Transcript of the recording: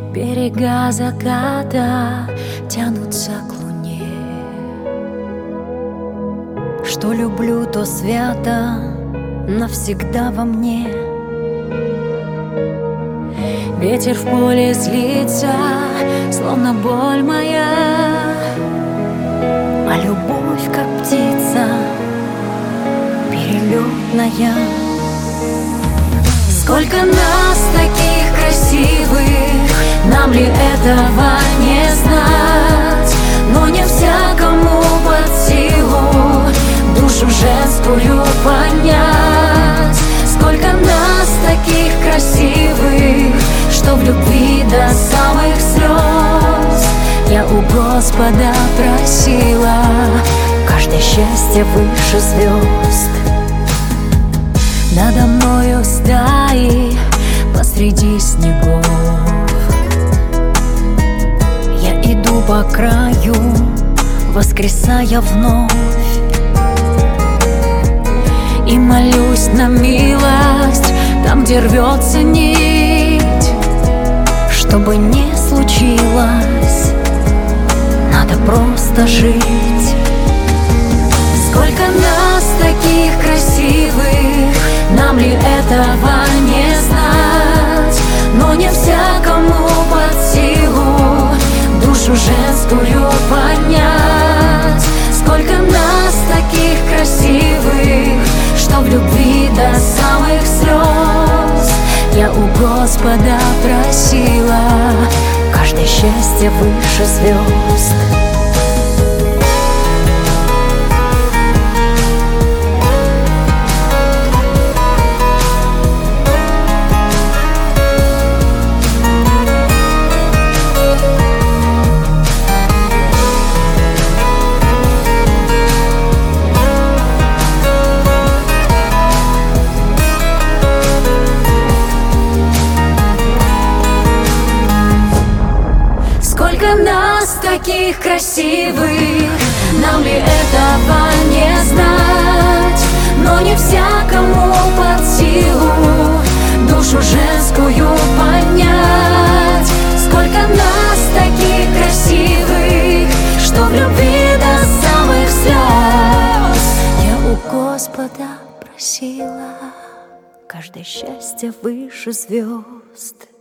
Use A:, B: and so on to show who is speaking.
A: Берега заката тянутся к луне. Что люблю, то свято навсегда во мне. Ветер в поле злится, словно боль моя, а любовь, как птица перелетная. Сколько нас таких красивых, нам ли этого не знать? Но не всякому под силу душу женскую понять. Сколько нас таких красивых, что в любви до самых слез я у Господа просила каждое счастье выше звезд. Надо мною стаи посреди снегов. Я иду по краю, воскресая вновь, и молюсь на милость там, где рвется нить. Чтобы не случилось, надо просто жить. Сколько нас таких красивых, нам ли этого не знать? Но не всякому под силу душу женскую понять. Сколько нас таких красивых, что в любви до самых слез я у Господа просила каждое счастье выше звезд. Сколько нас таких красивых, нам ли этого не знать? Но не всякому под силу душу женскую понять. Сколько нас таких красивых, что в любви до самых слез я у Господа просила каждое счастье выше звезд.